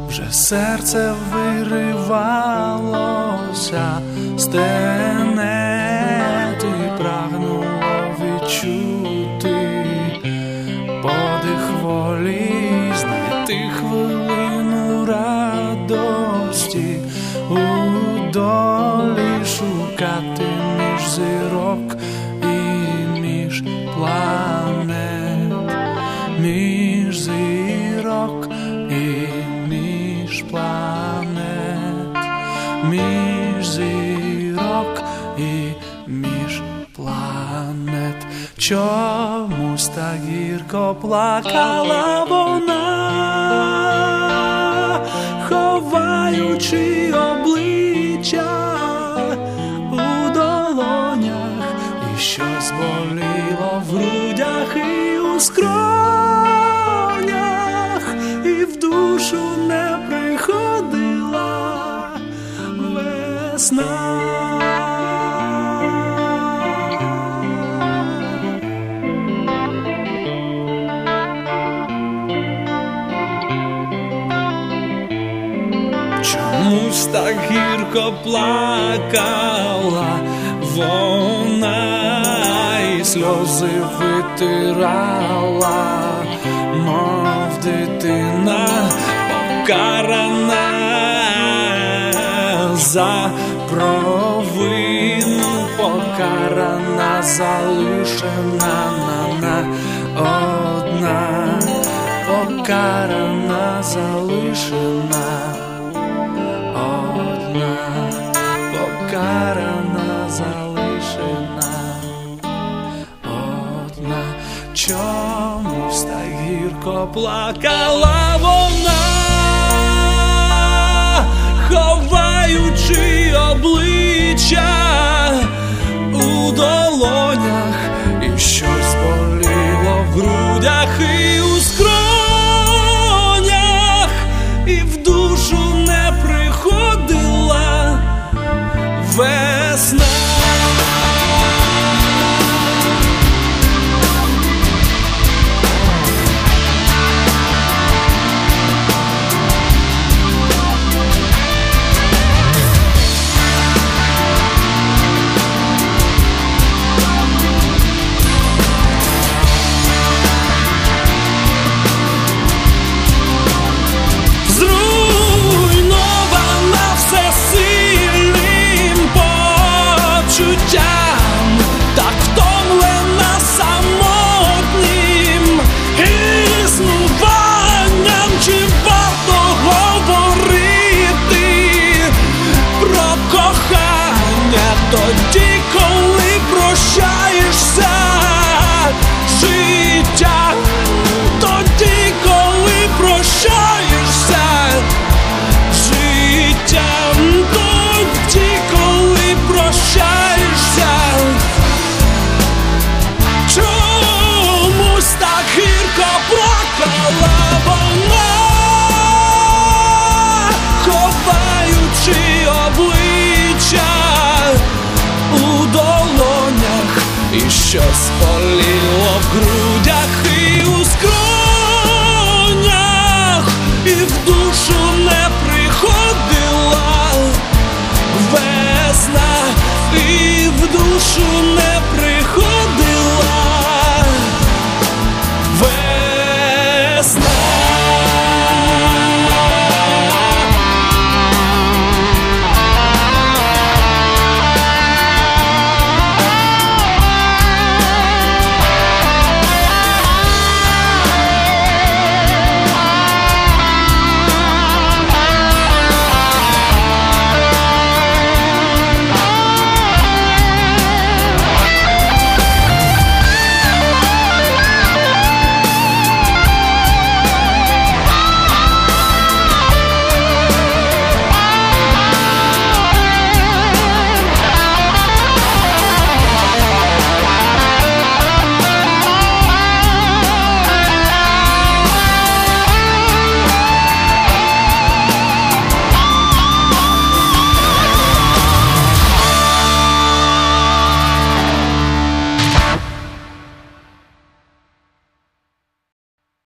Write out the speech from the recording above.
вже серце виривалося з тенет і прагнуло відчути подих волі, знайти хвилину радості у долі, шукати між зірок і між планет, між зірок і між планет, між зірок і між планет. Чомусь так гірко плакала вона, ховаючи обличчя у долонях, і щось боліло в грудях і у скронях, і в душу не приходила весна. Чомусь так гірко плакала вона, і сльози витирала, мов дитина покарана за провину, покарана, залишена одна, покарана, залишена одна, покарана, залишена одна. Чомусь так гірко плакала вона, ховаючи обличчя у долонях, і щось боліло в грудях і у скронях, і в душу не приходила весна. Так втомлена самотнім існуванням, чи варто говорити про кохання тоді, коли прощаєшся з життям, тоді, коли прощаєшся з життям, тоді, коли прощаєшся. Чомусь так гірко плакала вона, ховаючи обличчя у долонях, і щось боліло в грудях і у скронях, і в душу не приходила весна, і в душу не